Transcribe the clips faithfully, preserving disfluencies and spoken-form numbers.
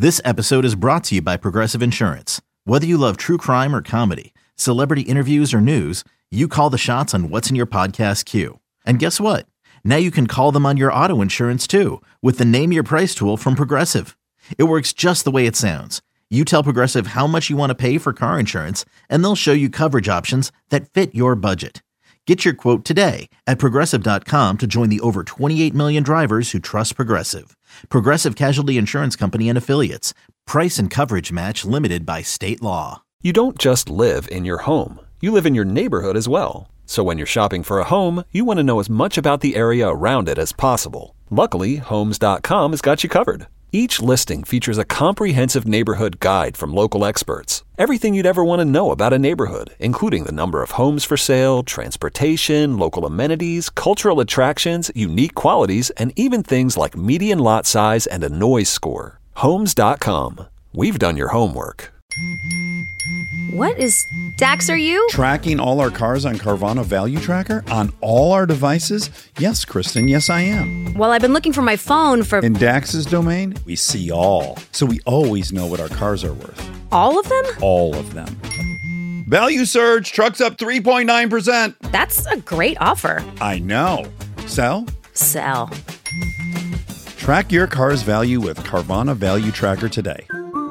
This episode is brought to you by Progressive Insurance. Whether you love true crime or comedy, celebrity interviews or news, you call the shots on what's in your podcast queue. And guess what? Now you can call them on your auto insurance too with the Name Your Price tool from Progressive. It works just the way it sounds. You tell Progressive how much you want to pay for car insurance, and they'll show you coverage options that fit your budget. Get your quote today at Progressive dot com to join the over twenty-eight million drivers who trust Progressive. Progressive Casualty Insurance Company and Affiliates. Price and coverage match limited by state law. You don't just live in your home. You live in your neighborhood as well. So when you're shopping for a home, you want to know as much about the area around it as possible. Luckily, Homes dot com has got you covered. Each listing features a comprehensive neighborhood guide from local experts. Everything you'd ever want to know about a neighborhood, including the number of homes for sale, transportation, local amenities, cultural attractions, unique qualities, and even things like median lot size and a noise score. Homes dot com. We've done your homework. What is Dax, are you? Tracking all our cars on Carvana Value Tracker on all our devices? Yes, Kristen, yes I am. Well, I've been looking for my phone for... In Dax's domain, we see all. So we always know what our cars are worth. All of them? All of them. Value surge, trucks up three point nine percent. That's a great offer. I know. Sell? Sell. Track your car's value with Carvana Value Tracker today.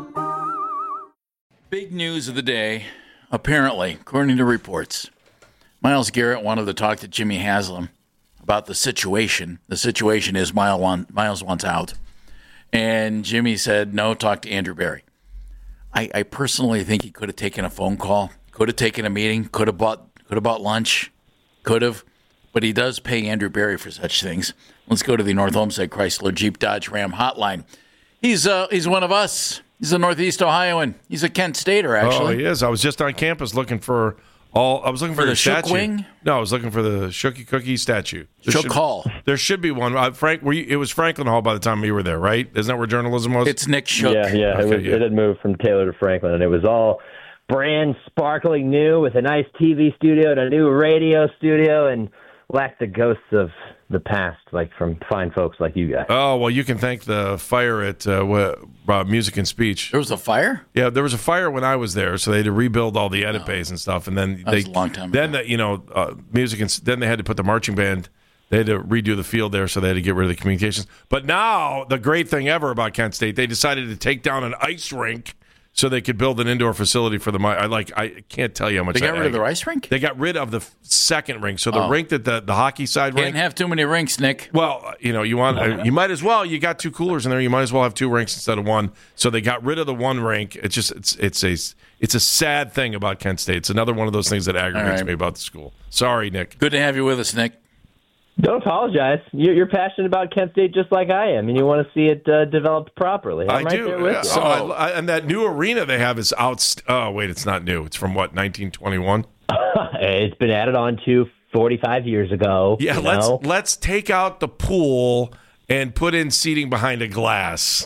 Big news of the day, apparently, according to reports. Myles Garrett wanted to talk to Jimmy Haslam about the situation. The situation is Myles wants out. And Jimmy said, no, talk to Andrew Berry. I, I personally think he could have taken a phone call, could have taken a meeting, could have bought could have bought lunch, could have. But he does pay Andrew Berry for such things. Let's go to the North Homestead Chrysler Jeep Dodge Ram hotline. He's uh, he's one of us. He's a Northeast Ohioan. He's a Kent Stater, actually. Oh, he is. I was just on campus looking for all. I was looking for, for the the Shook statue. Wing? No, I was looking for the Shooky Cookie statue. There Shook should, Hall. There should be one. Uh, Frank, were you, it was Franklin Hall by the time you were there, right? Isn't that where journalism was? It's Nick Shook. Yeah, yeah. Okay, it, was, yeah. it had moved from Taylor to Franklin, and it was all brand sparkling new with a nice T V studio and a new radio studio, and lacked the ghosts of the past, like from fine folks like you guys. Oh, well, you can thank the fire at uh, what, uh, Music and Speech. There was a fire? Yeah, there was a fire when I was there, so they had to rebuild all the edit bays and stuff, and then That they was a long time then ago. the, you know uh, music and then they had to put the marching band. They had to redo the field there, so they had to get rid of the communications. But now the great thing ever about Kent State, they decided to take down an ice rink so they could build an indoor facility for the. I like. I can't tell you how much They got I, rid of the ice rink? They got rid of the f- second rink, so the Oh. rink that the, the hockey side Can't rink. have too many rinks, Nick. Well, you know, you want uh, you might as well. You got two coolers in there. You might as well have two rinks instead of one. So they got rid of the one rink. It's just it's it's a it's a sad thing about Kent State. It's another one of those things that aggravates right. me about the school. Sorry, Nick. Good to have you with us, Nick. Don't apologize. You're, you're passionate about Kent State just like I am, and you want to see it uh, developed properly. I'm I right do. there with Yeah. you. Oh, I, I, and that new arena they have is out. St- oh, wait, it's not new. It's from what nineteen twenty-one. It's been added on to forty-five years ago. Yeah, you let's know? let's take out the pool and put in seating behind a glass.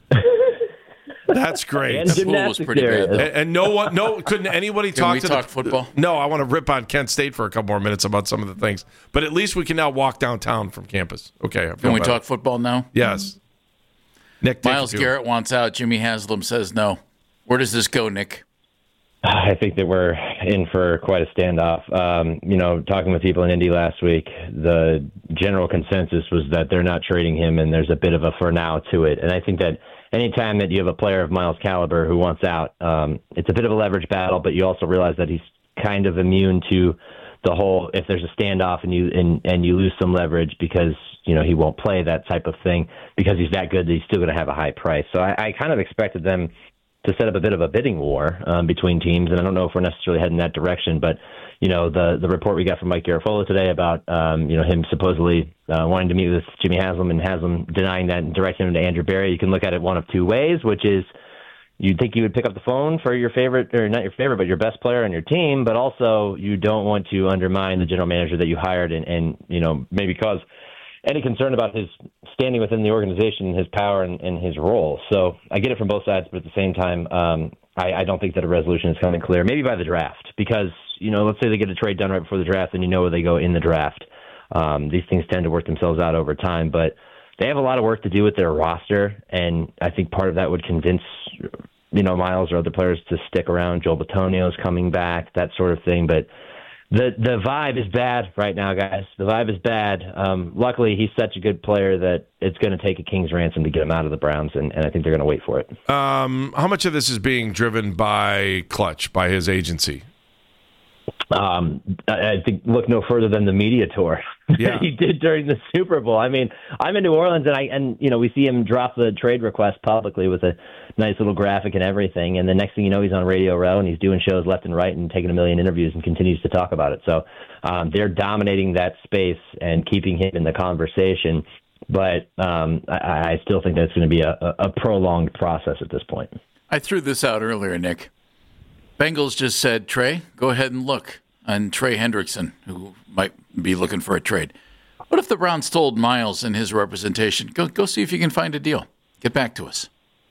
That's great. And The pool was gymnastics pretty area. bad, though. And, and no one, no, couldn't anybody Can talk we to talk the, football? No, I want to rip on Kent State for a couple more minutes about some of the things. But at least we can now walk downtown from campus. Okay, I feel Can we better. talk football now? Yes. Nick, take Myles it to him. Garrett wants out. Jimmy Haslam says no. Where does this go, Nick? I think that we're in for quite a standoff. Um, you know, talking with people in Indy last week, the general consensus was that they're not trading him, and there's a bit of a for now to it. And I think that anytime that you have a player of Myles' caliber who wants out, um, it's a bit of a leverage battle, but you also realize that he's kind of immune to the whole, if there's a standoff and you and, and you lose some leverage because, you know, he won't play, that type of thing, because he's that good that he's still going to have a high price. So I, I kind of expected them to set up a bit of a bidding war um, between teams, and I don't know if we're necessarily heading that direction, but, you know, the the report we got from Mike Garafolo today about, um, you know, him supposedly uh, wanting to meet with Jimmy Haslam and Haslam denying that and directing him to Andrew Berry, you can look at it one of two ways, which is you'd think you would pick up the phone for your favorite, or not your favorite, but your best player on your team, but also you don't want to undermine the general manager that you hired and, and you know, maybe cause any concern about his standing within the organization, his power, and, and his role. So I get it from both sides, but at the same time, um, I, I don't think that a resolution is coming clear. Maybe by the draft, because, you know, let's say they get a trade done right before the draft, and you know where they go in the draft. Um, these things tend to work themselves out over time, but they have a lot of work to do with their roster, and I think part of that would convince, you know, Miles or other players to stick around. Joel Bitonio's coming back, that sort of thing. But the the vibe is bad right now, guys. The vibe is bad. Um, luckily, he's such a good player that it's going to take a king's ransom to get him out of the Browns, and, and I think they're going to wait for it. Um, how much of this is being driven by Clutch, by his agency? Um, I think look no further than the media tour Yeah. that he did during the Super Bowl. I mean, I'm in New Orleans, and I and you know we see him drop the trade request publicly with a nice little graphic and everything. And the next thing you know, he's on Radio Row and he's doing shows left and right and taking a million interviews and continues to talk about it. So um, they're dominating that space and keeping him in the conversation. But um, I, I still think that it's going to be a, a prolonged process at this point. I threw this out earlier, Nick. Bengals just said, Trey, go ahead and look on Trey Hendrickson, who might be looking for a trade. What if the Browns told Miles and his representation, go go see if you can find a deal. Get back to us.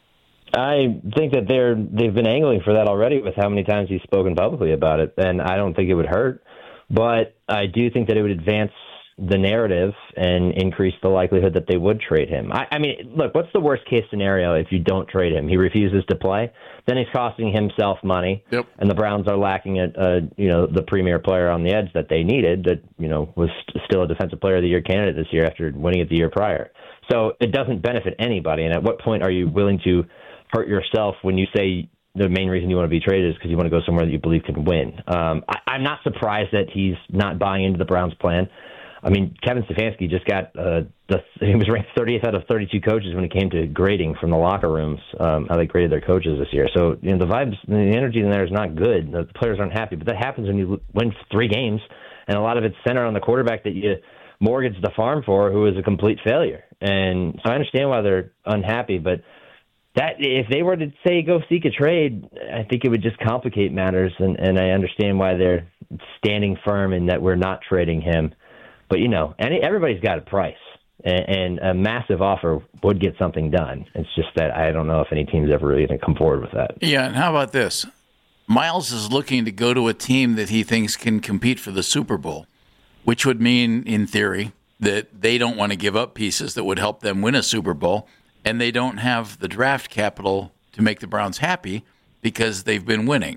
I think that they're they've been angling for that already with how many times he's spoken publicly about it, and I don't think it would hurt. But I do think that it would advance the narrative and increase the likelihood that they would trade him. I, I mean, look, what's the worst case scenario if you don't trade him? He refuses to play, then he's costing himself money, yep. and the Browns are lacking a, a you know the premier player on the edge that they needed. That you know was st- still a Defensive Player of the Year candidate this year after winning it the year prior. So it doesn't benefit anybody. And at what point are you willing to hurt yourself when you say the main reason you want to be traded is because you want to go somewhere that you believe can win? Um, I, I'm not surprised that he's not buying into the Browns' plan. I mean, Kevin Stefanski just got uh, the, he was ranked thirtieth out of thirty-two coaches when it came to grading from the locker rooms, um, how they graded their coaches this year. So you know, the vibes, the energy in there is not good. The players aren't happy, but that happens when you win three games, and a lot of it's centered on the quarterback that you mortgaged the farm for, who is a complete failure. And so I understand why they're unhappy, but that if they were to say go seek a trade, I think it would just complicate matters, and, and I understand why they're standing firm in that we're not trading him. But, you know, any, everybody's got a price, and, and a massive offer would get something done. It's just that I don't know if any team's ever really going to come forward with that. Yeah, and how about this? Miles is looking to go to a team that he thinks can compete for the Super Bowl, which would mean, in theory, that they don't want to give up pieces that would help them win a Super Bowl, and they don't have the draft capital to make the Browns happy because they've been winning.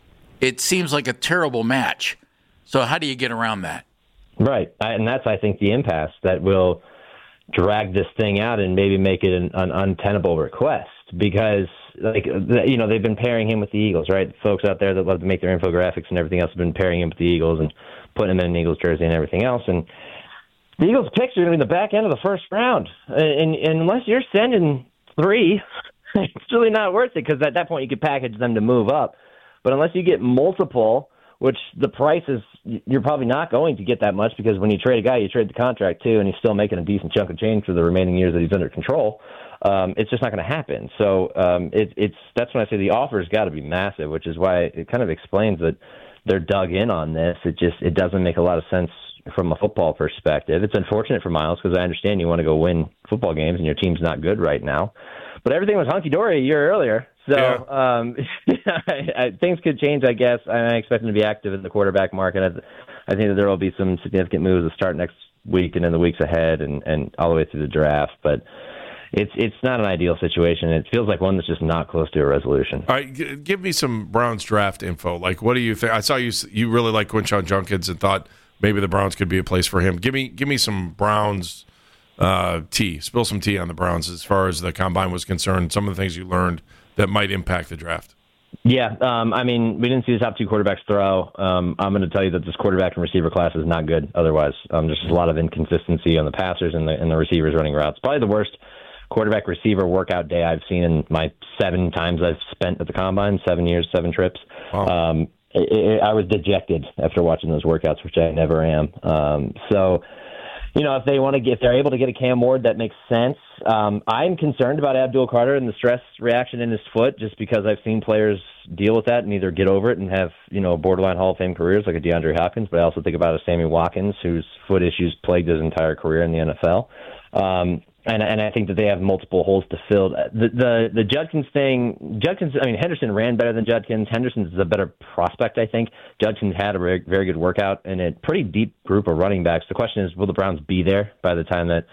It seems like a terrible match. So how do you get around that? Right, and that's, I think, the impasse that will drag this thing out and maybe make it an, an untenable request because, like, you know, they've been pairing him with the Eagles, right? Folks out there that love to make their infographics and everything else have been pairing him with the Eagles and putting him in an Eagles jersey and everything else. And the Eagles picks are going to be in the back end of the first round, and, and unless you're sending three, it's really not worth it because at that point you could package them to move up. But unless you get multiple, which the price is, you're probably not going to get that much because when you trade a guy, you trade the contract too, and he's still making a decent chunk of change for the remaining years that he's under control. Um, it's just not going to happen. So um, it, it's that's when I say the offer's got to be massive, which is why it kind of explains that they're dug in on this. It just it doesn't make a lot of sense from a football perspective. It's unfortunate for Miles because I understand you want to go win football games and your team's not good right now. But everything was hunky-dory a year earlier. So yeah. um, I, I, things could change, I guess. I expect them to be active in the quarterback market. I, I think that there will be some significant moves to start next week and in the weeks ahead and, and all the way through the draft. But it's it's not an ideal situation. It feels like one that's just not close to a resolution. All right, g- give me some Browns draft info. Like, what do you think? I saw you you really like Quinshon Judkins and thought maybe the Browns could be a place for him. Give me give me some Browns uh, tea. Spill some tea on the Browns as far as the combine was concerned. Some of the things you learned that might impact the draft. Yeah, um, I mean, we didn't see the top two quarterbacks throw. Um, I'm going to tell you that this quarterback and receiver class is not good otherwise. Um, there's just a lot of inconsistency on the passers and the, and the receivers running routes. Probably the worst quarterback receiver workout day I've seen in my seven times I've spent at the combine, seven years, seven trips. Wow. Um, it, it, I was dejected after watching those workouts, which I never am. Um, so, you know, if they want to get, if they're able to get a Cam Ward, that makes sense. Um, I'm concerned about Abdul Carter and the stress reaction in his foot, just because I've seen players deal with that and either get over it and have, you know, borderline Hall of Fame careers like a DeAndre Hopkins. But I also think about a Sammy Watkins, whose foot issues plagued his entire career in the N F L. Um, and, and I think that they have multiple holes to fill. The the, the Judkins thing, Judkins, I mean, Henderson ran better than Judkins. Henderson's a better prospect, I think. Judkins had a very, very good workout and a pretty deep group of running backs. The question is, will the Browns be there by the time that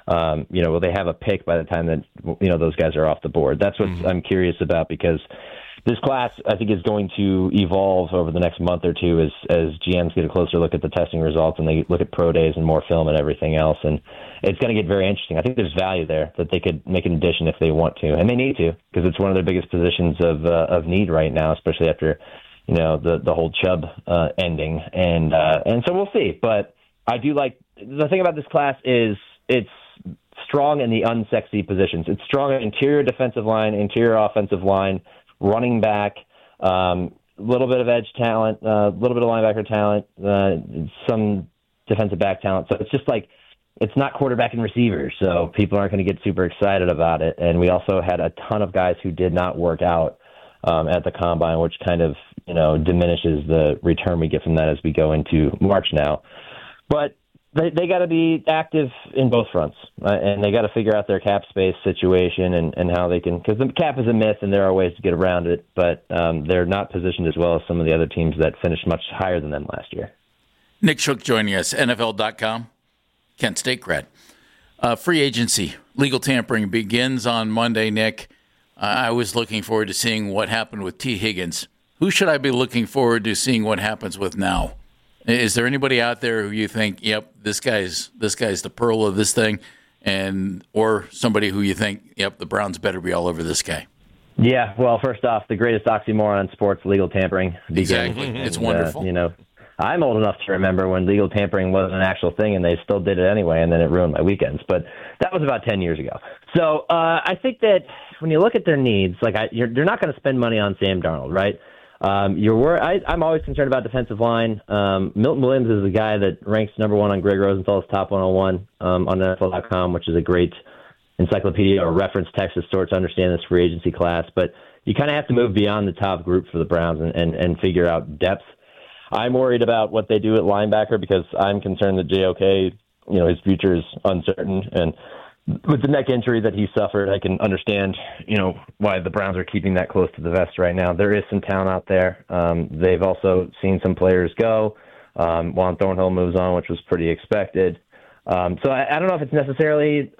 Um, you know, will they have a pick by the time that, you know, those guys are off the board? That's what mm-hmm. I'm curious about, because this class, I think, is going to evolve over the next month or two as, as G Ms get a closer look at the testing results and they look at pro days and more film and everything else. And it's going to get very interesting. I think there's value there that they could make an addition if they want to, and they need to, because it's one of their biggest positions of uh, of need right now, especially after, you know, the the whole Chubb uh, ending. And uh, and so we'll see. But I do like the thing about this class is it's strong in the unsexy positions. It's strong in interior defensive line, interior offensive line, running back, a um, little bit of edge talent, a uh, little bit of linebacker talent, uh, some defensive back talent. So it's just like, it's not quarterback and receivers, so people aren't going to get super excited about it. And we also had a ton of guys who did not work out um, at the combine, which kind of, you know, diminishes the return we get from that as we go into March now. But they they got to be active in both fronts, uh, and they got to figure out their cap space situation and, and how they can, because the cap is a myth and there are ways to get around it, but um, they're not positioned as well as some of the other teams that finished much higher than them last year. Nick Shook joining us, N F L dot com, Kent State grad. Uh, free agency, legal tampering begins on Monday, Nick. Uh, I was looking forward to seeing what happened with T. Higgins. Who should I be looking forward to seeing what happens with now? Is there anybody out there who you think, yep, this guy's this guy's the pearl of this thing, and or somebody who you think, yep, the Browns better be all over this guy? Yeah, well, first off, the greatest oxymoron in sports, legal tampering. Exactly. And, it's wonderful. Uh, you know, I'm old enough to remember when legal tampering was an actual thing, and they still did it anyway, and then it ruined my weekends. But that was about ten years ago. So uh, I think that when you look at their needs, like I, you're, you're not going to spend money on Sam Darnold, right? Um, you're wor- I, I'm always concerned about defensive line. Um, Milton Williams is the guy that ranks number one on Greg Rosenthal's Top one oh one um, on N F L dot com, which is a great encyclopedia or reference text of sorts to understand this free agency class. But you kind of have to move beyond the top group for the Browns and, and, and figure out depth. I'm worried about what they do at linebacker because I'm concerned that J O K, you know, his future is uncertain. And with the neck injury that he suffered, I can understand, you know, why the Browns are keeping that close to the vest right now. There is some talent out there. Um, they've also seen some players go. Um, Juan Thornhill moves on, which was pretty expected. Um, so I, I don't know if it's necessarily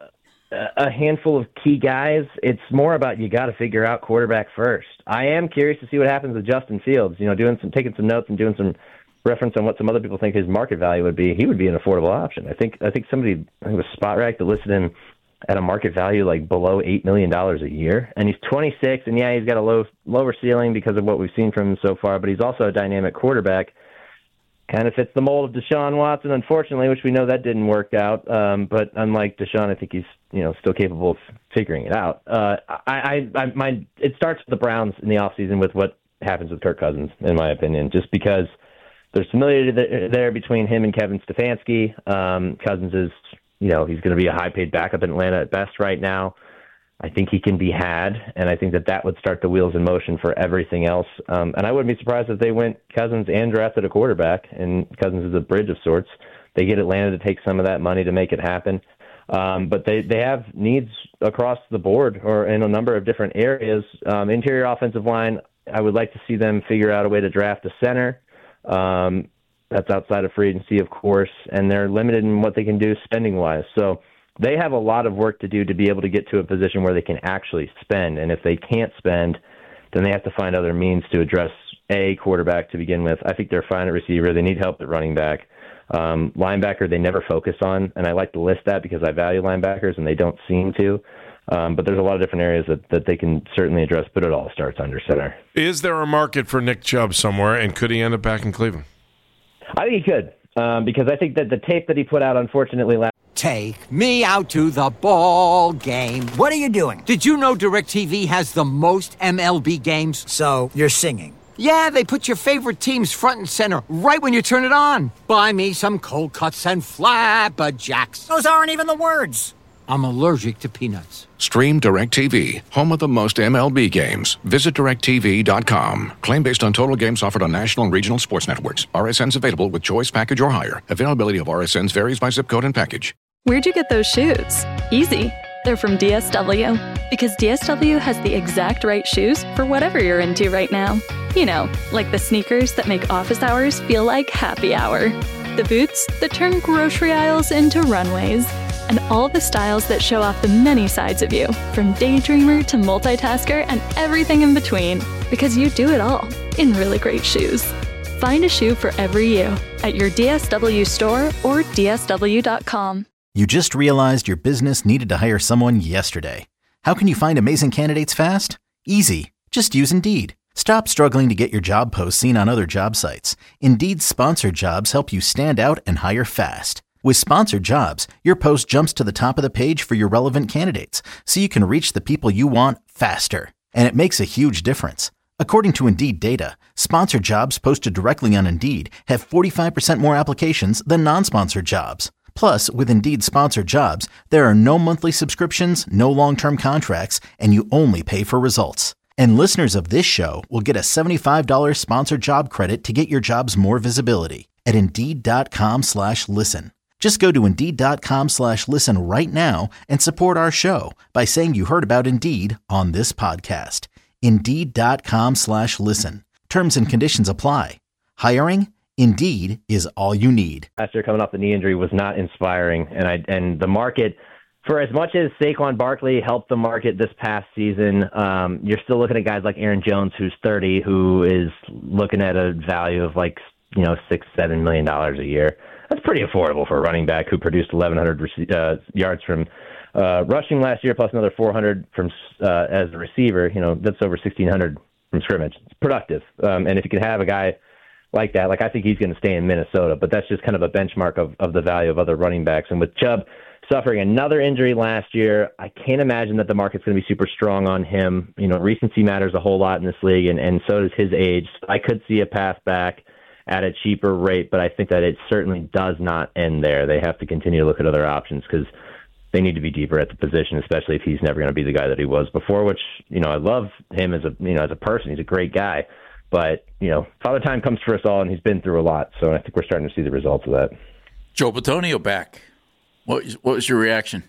a handful of key guys. It's more about you got to figure out quarterback first. I am curious to see what happens with Justin Fields. You know, doing some taking some notes and doing some reference on what some other people think his market value would be. He would be an affordable option. I think. I think somebody, I think it was SpotRack that listed him at a market value like below eight million dollars a year, and he's twenty-six. And yeah, he's got a low lower ceiling because of what we've seen from him so far. But he's also a dynamic quarterback. Kind of fits the mold of Deshaun Watson, unfortunately, which we know that didn't work out. Um, but unlike Deshaun, I think he's you know still capable of figuring it out. Uh, I, I, I my it starts with the Browns in the offseason with what happens with Kirk Cousins, in my opinion, just because there's familiarity there between him and Kevin Stefanski. Um, Cousins is, you know, he's going to be a high-paid backup in Atlanta at best right now. I think he can be had, and I think that that would start the wheels in motion for everything else. Um, and I wouldn't be surprised if they went Cousins and drafted a quarterback, and Cousins is a bridge of sorts. They get Atlanta to take some of that money to make it happen. Um, but they, they have needs across the board or in a number of different areas. Um, interior offensive line, I would like to see them figure out a way to draft a center. Um, that's outside of free agency, of course, and they're limited in what they can do spending-wise. So they have a lot of work to do to be able to get to a position where they can actually spend. And if they can't spend, then they have to find other means to address a quarterback to begin with. I think they're fine at receiver. They need help at running back. Um, linebacker, they never focus on, and I like to list that because I value linebackers, and they don't seem to. Um, but there's a lot of different areas that, that they can certainly address, but it all starts under center. Is there a market for Nick Chubb somewhere, and could he end up back in Cleveland? I think he could, um, because I think that the tape that he put out, unfortunately, last Take me out to the ball game. What are you doing? Did you know DirecTV has the most M L B games? So, you're singing? Yeah, they put your favorite teams front and center right when you turn it on. Buy me some cold cuts and flabberjacks. Those aren't even the words. I'm allergic to peanuts. Stream DirecTV, home of the most M L B games. Visit direct T V dot com. Claim based on total games offered on national and regional sports networks. R S Ns available with choice package or higher. Availability of R S Ns varies by zip code and package. Where'd you get those shoes? Easy. They're from D S W. Because D S W has the exact right shoes for whatever you're into right now. You know, like the sneakers that make office hours feel like happy hour. The boots that turn grocery aisles into runways. and all the styles that show off the many sides of you, from daydreamer to multitasker and everything in between, because you do it all in really great shoes. Find a shoe for every you at your D S W store or D S W dot com. You just realized your business needed to hire someone yesterday. How can you find amazing candidates fast? Easy. Just use Indeed. Stop struggling to get your job posts seen on other job sites. Indeed's sponsored jobs help you stand out and hire fast. With sponsored jobs, your post jumps to the top of the page for your relevant candidates, so you can reach the people you want faster. And it makes a huge difference. According to Indeed data, sponsored jobs posted directly on Indeed have forty-five percent more applications than non-sponsored jobs. Plus, with Indeed sponsored jobs, there are no monthly subscriptions, no long-term contracts, and you only pay for results. And listeners of this show will get a seventy-five dollars sponsored job credit to get your jobs more visibility at Indeed.com slash listen. Just go to Indeed.com slash listen right now and support our show by saying you heard about Indeed on this podcast. Indeed.com slash listen. Terms and conditions apply. Hiring? Indeed is all you need. Last year coming off the knee injury was not inspiring, and I and the market, for as much as Saquon Barkley helped the market this past season, um, you're still looking at guys like Aaron Jones, who's thirty, who is looking at a value of like, you know, six, seven million dollars a year. That's pretty affordable for a running back who produced eleven hundred uh, yards from uh, rushing last year, plus another four hundred from uh, as a receiver. You know, that's over sixteen hundred from scrimmage. It's productive, um, and if you can have a guy like that, like I think he's going to stay in Minnesota, but that's just kind of a benchmark of, of the value of other running backs. And with Chubb suffering another injury last year, I can't imagine that the market's going to be super strong on him. You know, recency matters a whole lot in this league, and, and so does his age. I could see a path back at a cheaper rate, but I think that it certainly does not end there. They have to continue to look at other options because they need to be deeper at the position, especially if he's never going to be the guy that he was before, which, you know, I love him as a, you know, as a person. He's a great guy. But, you know, Father Time comes for us all, and he's been through a lot. So I think we're starting to see the results of that. Joe Bitonio back. What was, what was your reaction?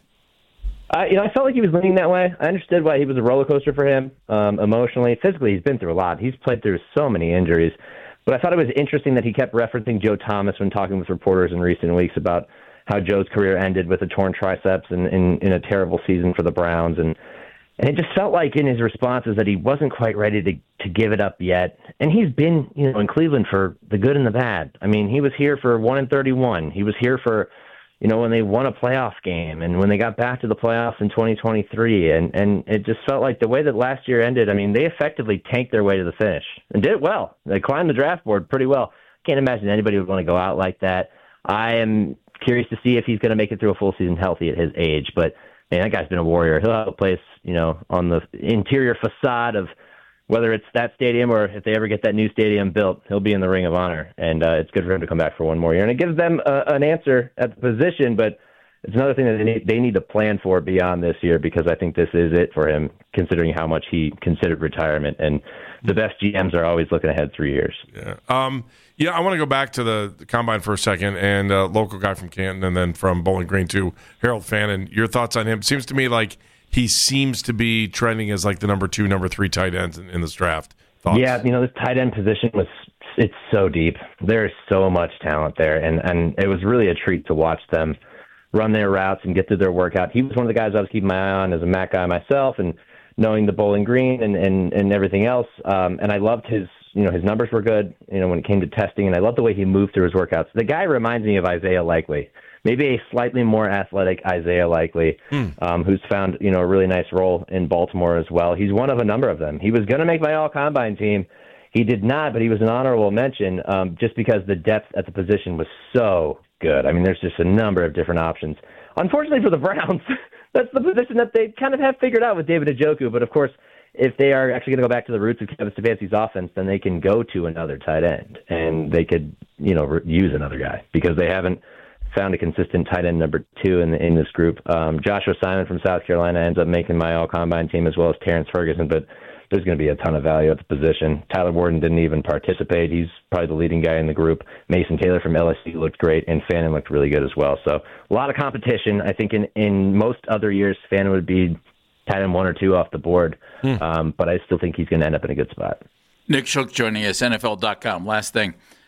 Uh, you know, I felt like he was leaning that way. I understood why he was a roller coaster for him um, emotionally. Physically, he's been through a lot. He's played through so many injuries. But I thought it was interesting that he kept referencing Joe Thomas when talking with reporters in recent weeks about how Joe's career ended with a torn triceps and in, in a terrible season for the Browns. And And it just felt like in his responses that he wasn't quite ready to, to give it up yet. And he's been, you know, in Cleveland for the good and the bad. I mean, he was here for one and thirty-one. He was here for, you know, when they won a playoff game and when they got back to the playoffs in twenty twenty-three. And, and it just felt like the way that last year ended, I mean, they effectively tanked their way to the finish and did it well. They climbed the draft board pretty well. Can't imagine anybody would want to go out like that. I am curious to see if he's going to make it through a full season healthy at his age. But, man, that guy's been a warrior. He'll have a place, you know, on the interior facade of whether it's that stadium or if they ever get that new stadium built, he'll be in the Ring of Honor. And uh, it's good for him to come back for one more year. And it gives them uh, an answer at the position, but it's another thing that they need, they need to plan for beyond this year because I think this is it for him, considering how much he considered retirement. And the best G Ms are always looking ahead three years. Yeah. Um, yeah, I want to go back to the, the Combine for a second, and a local guy from Canton and then from Bowling Green too, Harold Fannin. Your thoughts on him? Seems to me like he seems to be trending as like the number two, number three tight ends in, in this draft. Thoughts? Yeah, you know, this tight end position was it's so deep. There is so much talent there, and, and it was really a treat to watch them run their routes and get through their workout. He was one of the guys I was keeping my eye on as a M A C guy myself, and knowing the Bowling Green and, and, and everything else. Um, and I loved his, you know, his numbers were good, you know, when it came to testing, and I loved the way he moved through his workouts. The guy reminds me of Isaiah Likely, maybe a slightly more athletic Isaiah Likely, mm. um, who's found, you know, a really nice role in Baltimore as well. He's one of a number of them. He was going to make my all-combine team. He did not, but he was an honorable mention um, just because the depth at the position was so good. I mean, there's just a number of different options. Unfortunately for the Browns, that's the position that they kind of have figured out with David Njoku. But, of course, if they are actually going to go back to the roots of Kevin Stefanski's offense, then they can go to another tight end, and they could, you know, re- use another guy because they haven't found a consistent tight end number two in the, in this group. Um, Joshua Simon from South Carolina ends up making my all-combine team as well as Terrence Ferguson, but there's going to be a ton of value at the position. Tyler Warden didn't even participate. He's probably the leading guy in the group. Mason Taylor from L S U looked great, and Fannin looked really good as well. So a lot of competition. I think in, in most other years, Fannin would be tight end one or two off the board, hmm. um, but I still think he's going to end up in a good spot. Nick Shook joining us, N F L dot com. Last thing.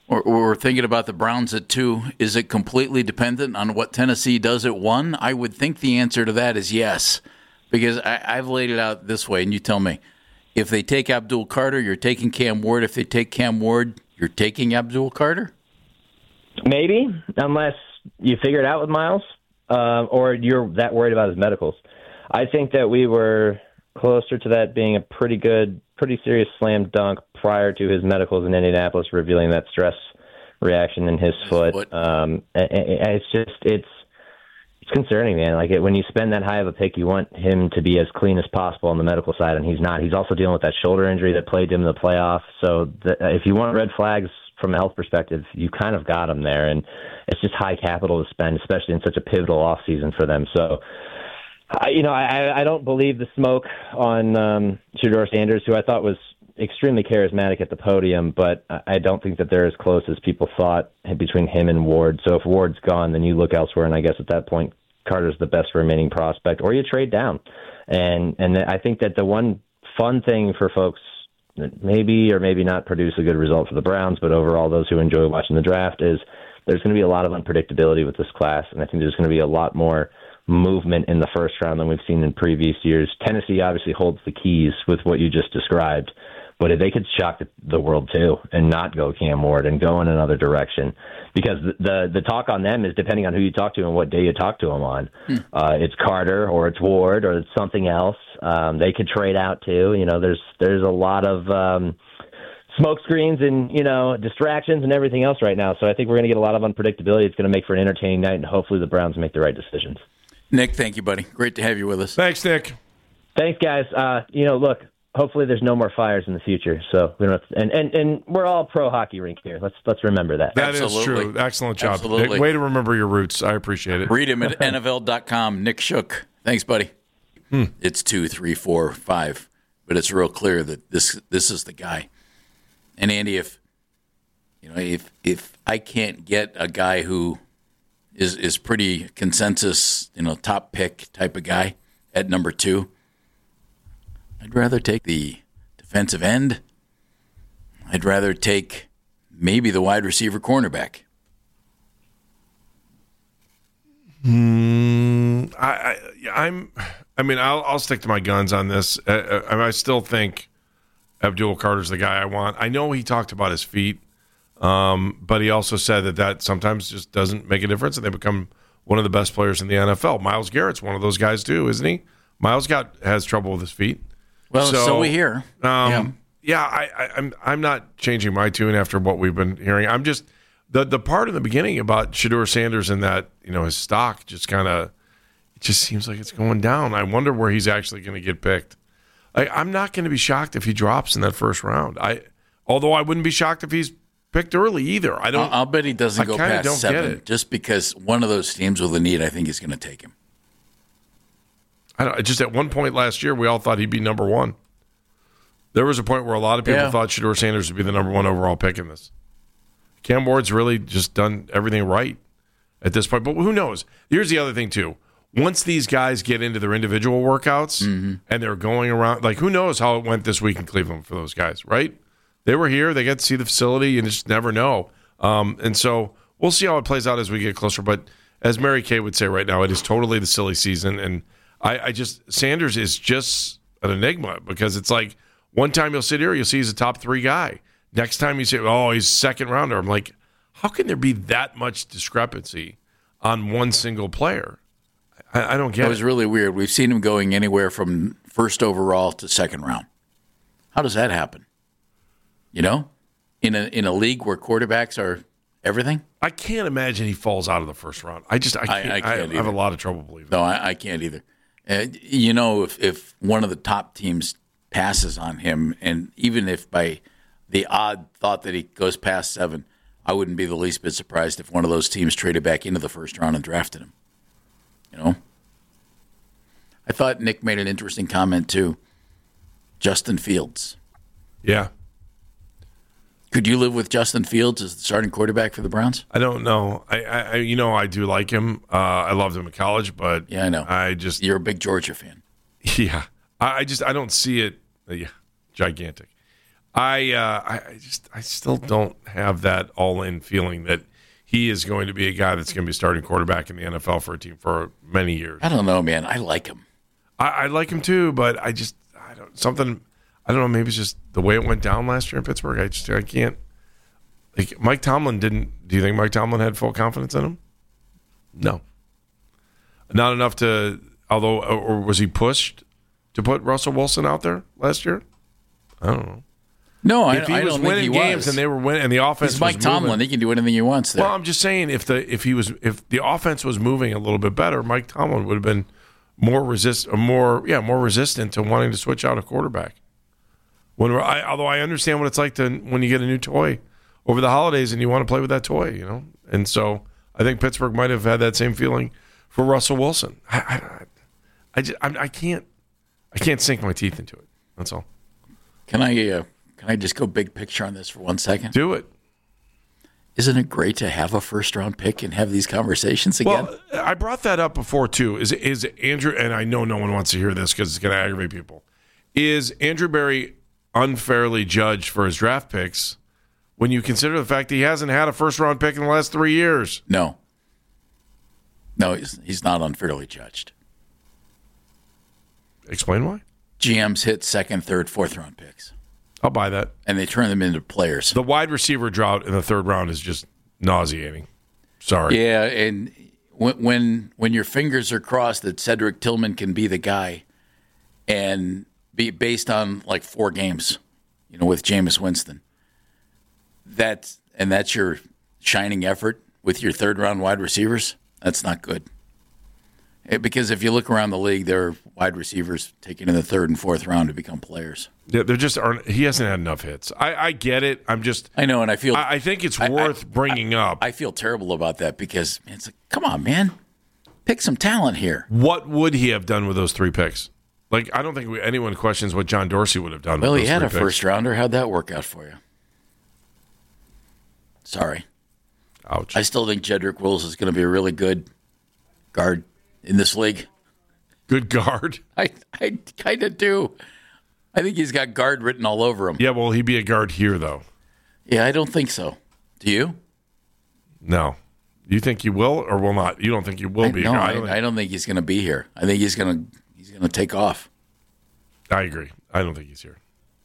Or, or thinking about the Browns at two, is it completely dependent on what Tennessee does at one? I would think the answer to that is yes, because I, I've laid it out this way, and you tell me. If they take Abdul Carter, you're taking Cam Ward. If they take Cam Ward, you're taking Abdul Carter? Maybe, unless you figure it out with Miles, uh, or you're that worried about his medicals. I think that we were closer to that being a pretty good, pretty serious slam dunk prior to his medicals in Indianapolis revealing that stress reaction in his, his foot. foot. Um, and, and it's just, it's it's concerning, man. Like it, when you spend that high of a pick, you want him to be as clean as possible on the medical side, and he's not. He's also dealing with that shoulder injury that plagued him in the playoff. So the, if you want red flags from a health perspective, you kind of got him there, and it's just high capital to spend, especially in such a pivotal offseason for them. So, I, you know, I, I don't believe the smoke on um, Shedeur Sanders, who I thought was extremely charismatic at the podium, but I don't think that they're as close as people thought between him and Ward. So if Ward's gone, then you look elsewhere, and I guess at that point, Carter's the best remaining prospect, or you trade down. And and I think that the one fun thing for folks that maybe or maybe not produce a good result for the Browns, but overall those who enjoy watching the draft, is there's going to be a lot of unpredictability with this class, and I think there's going to be a lot more movement in the first round than we've seen in previous years. Tennessee obviously holds the keys with what you just described, but they could shock the world too and not go Cam Ward and go in another direction, because the the, the talk on them is depending on who you talk to and what day you talk to them on. Hmm. Uh, it's Carter or it's Ward or it's something else. Um, they could trade out too. You know, there's there's a lot of um, smoke screens and, you know, distractions and everything else right now. So I think we're going to get a lot of unpredictability. It's going to make for an entertaining night, and hopefully the Browns make the right decisions. Nick, thank you, buddy. Great to have you with us. Thanks, Nick. Thanks, guys. Uh, you know, look, hopefully there's no more fires in the future. So we don't have to, and, and, and we're all pro hockey rink here. Let's let's remember that. That Absolutely. is true. Excellent job. Absolutely. Nick, way to remember your roots. I appreciate it. Read him at N F L dot com. Nick Shook. Thanks, buddy. Hmm. It's two, three, four, five. But it's real clear that this this is the guy. And Andy, if you know, if if I can't get a guy who is is pretty consensus, you know, top pick type of guy at number two, I'd rather take the defensive end. I'd rather take maybe the wide receiver cornerback. Mm, I, I, I'm. I mean, I'll, I'll stick to my guns on this. Uh, I, I still think Abdul Carter's the guy I want. I know he talked about his feet, um, but he also said that that sometimes just doesn't make a difference, and they become one of the best players in the N F L. Myles Garrett's one of those guys too, isn't he? Myles got has trouble with his feet. Well, so, so we hear. Um, yeah, yeah I, I, I'm. I'm not changing my tune after what we've been hearing. I'm just the the part in the beginning about Shedeur Sanders and that, you know, his stock just kind of. It just seems like it's going down. I wonder where he's actually going to get picked. I, I'm not going to be shocked if he drops in that first round. I, although I wouldn't be shocked if he's picked early either. I don't. I'll, I'll bet he doesn't I go kinda past don't seven, get it. just because one of those teams with a need, I think, is going to take him. I don't, just at one point last year, we all thought he'd be number one. There was a point where a lot of people Yeah. thought Shedeur Sanders would be the number one overall pick in this. Cam Ward's really just done everything right at this point. But who knows? Here's the other thing, too. Once these guys get into their individual workouts Mm-hmm. and they're going around, like, who knows how it went this week in Cleveland for those guys, right? They were here. They got to see the facility. You just never know. Um, and so we'll see how it plays out as we get closer. But as Mary Kay would say right now, it is totally the silly season. And I, I just, Sanders is just an enigma, because it's like one time you'll sit here, you'll see he's a top three guy. Next time you say, oh, he's second rounder. I'm like, how can there be that much discrepancy on one single player? I, I don't get it. It was really weird. We've seen him going anywhere from first overall to second round. How does that happen? You know, in a in a league where quarterbacks are everything? I can't imagine he falls out of the first round. I just, I can't, I, I, can't I have a lot of trouble believing No, I, I can't either. Uh, you know, if, if one of the top teams passes on him, and even if by the odd thought that he goes past seven, I wouldn't be the least bit surprised if one of those teams traded back into the first round and drafted him. You know? I thought Nick made an interesting comment, too. Justin Fields. Yeah. Could you live with Justin Fields as the starting quarterback for the Browns? I don't know. I, I you know, I do like him. Uh, I loved him in college, but yeah, I know. I just you're a big Georgia fan. Yeah, I, I just I don't see it. Uh, yeah, gigantic. I, uh, I I just I still don't have that all-in feeling that he is going to be a guy that's going to be starting quarterback in the N F L for a team for many years. I don't know, man. I like him. I, I like him too, but I just I don't something. I don't know. Maybe it's just the way it went down last year in Pittsburgh. I just I can't. Like Mike Tomlin didn't. Do you think Mike Tomlin had full confidence in him? No. Not enough to. Although, or was he pushed to put Russell Wilson out there last year? I don't know. No, if I, he I was don't winning think he games was. and they were winning, and the offense He's was Mike Tomlin. moving. He can do anything he wants there. Well, I'm just saying, if the if he was if the offense was moving a little bit better, Mike Tomlin would have been more resist, more yeah, more resistant to wanting to switch out a quarterback. When we're, I, although I understand what it's like to when you get a new toy over the holidays and you want to play with that toy, you know, and so I think Pittsburgh might have had that same feeling for Russell Wilson. I I, I, just, I, I can't I can't sink my teeth into it. That's all. Can I uh, can I just go big picture on this for one second? Do it. Isn't it great to have a first round pick and have these conversations again? Well, I brought that up before too. Is is Andrew? And I know no one wants to hear this because it's going to aggravate people. Is Andrew Berry unfairly judged for his draft picks when you consider the fact that he hasn't had a first round pick in the last three years? No. No, he's he's not unfairly judged. Explain why. G Ms hit second, third, fourth round picks. I'll buy that. And they turn them into players. The wide receiver drought in the third round is just nauseating. Sorry. Yeah, and when when, when your fingers are crossed that Cedric Tillman can be the guy and be based on like four games, you know, with Jameis Winston, that's, and that's your shining effort with your third round wide receivers, that's not good. Because if you look around the league, there are wide receivers taken in the third and fourth round to become players. Yeah, there just aren't. He hasn't had enough hits. I, I get it. I'm just. I know, and I feel. I, I think it's I, worth I, bringing I, up. I feel terrible about that because it's like, come on, man, pick some talent here. What would he have done with those three picks? Like, I don't think we, anyone questions what John Dorsey would have done. Well, with he those had three a picks. first rounder. How'd that work out for you? Sorry. Ouch. I still think Jedrick Wills is going to be a really good guard in this league. Good guard? I, I kind of do. I think he's got guard written all over him. Yeah, will he be a guard here, though? Yeah, I don't think so. Do you? No. You think he will or will not? You don't think he will I, be no, a guard? I, I, don't I don't think he's going to be here. I think he's going to he's going to take off. I agree. I don't think he's here.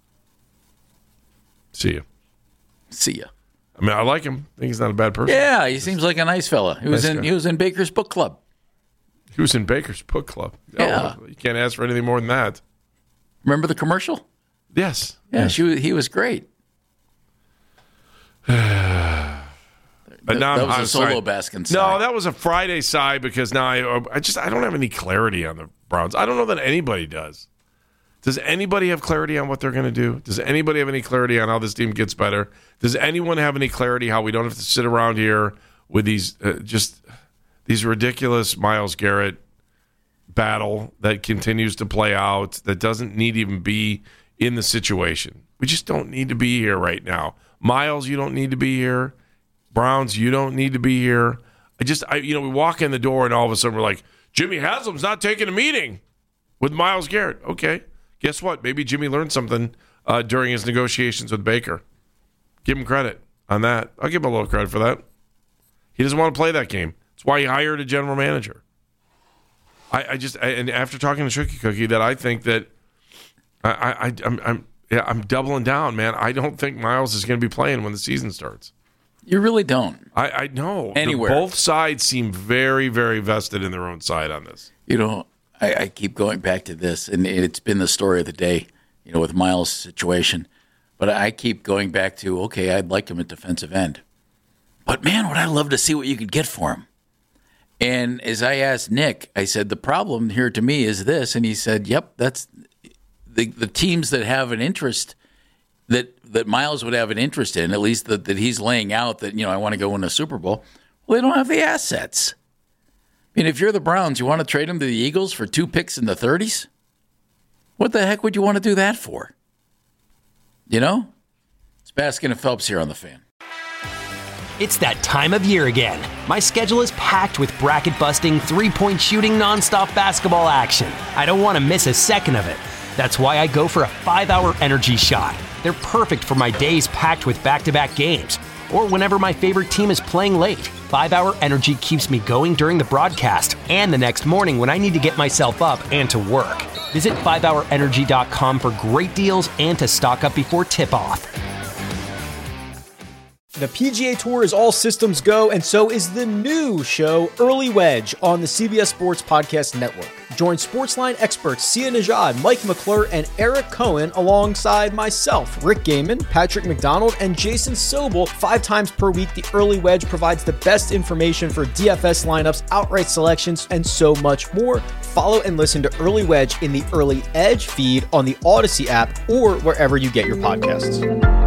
See ya. See ya. I mean, I like him. I think he's not a bad person. Yeah, he seems like a nice fella. He was Nice in guy. he was in Baker's book club. He was in Baker's Book Club. Yeah. Oh, you can't ask for anything more than that. Remember the commercial? Yes. Yeah, yes. she was, he was great. But Th- now that I'm was a on solo side. Baskin sigh. No, that was a Friday sigh because now I, I just I don't have any clarity on the Browns. I don't know that anybody does. Does anybody have clarity on what they're going to do? Does anybody have any clarity on how this team gets better? Does anyone have any clarity how we don't have to sit around here with these uh, just these ridiculous Myles Garrett battle that continues to play out that doesn't need to even be in the situation? We just don't need to be here right now. Myles, you don't need to be here. Browns, you don't need to be here. I just, I, you know, we walk in the door and all of a sudden we're like, Jimmy Haslam's not taking a meeting with Myles Garrett. Okay, guess what? Maybe Jimmy learned something uh, during his negotiations with Baker. Give him credit on that. I'll give him a little credit for that. He doesn't want to play that game. That's why he hired a general manager. I, I just, I, and after talking to Tricky Cookie, that I think that I, I, I'm, I'm, yeah, I'm doubling down, man. I don't think Myles is going to be playing when the season starts. You really don't. I, I know. Anywhere. The, both sides seem very, very vested in their own side on this. You know, I, I keep going back to this, and it's been the story of the day, you know, with Myles' situation. But I keep going back to, okay, I'd like him at defensive end. But, man, would I love to see what you could get for him. And as I asked Nick, I said, the problem here to me is this. And he said, yep, that's the the teams that have an interest, that, that Myles would have an interest in, at least that, that he's laying out that, you know, I want to go win a Super Bowl. Well, they don't have the assets. I mean, if you're the Browns, you want to trade him to the Eagles for two picks in the thirties? What the heck would you want to do that for? You know? It's Baskin and Phelps here on The Fan. It's that time of year again. My schedule is packed with bracket-busting, three-point shooting, nonstop basketball action. I don't want to miss a second of it. That's why I go for a five-hour energy shot. They're perfect for my days packed with back-to-back games, or whenever my favorite team is playing late. five-hour Energy keeps me going during the broadcast and the next morning when I need to get myself up and to work. Visit five hour energy dot com for great deals and to stock up before tip-off. The P G A Tour is all systems go, and so is the new show, Early Wedge, on the C B S Sports Podcast Network. Join Sportsline experts Sia Najad, Mike McClure, and Eric Cohen alongside myself, Rick Gaiman, Patrick McDonald, and Jason Sobel. Five times per week, the Early Wedge provides the best information for D F S lineups, outright selections, and so much more. Follow and listen to Early Wedge in the Early Edge feed on the Odyssey app or wherever you get your podcasts.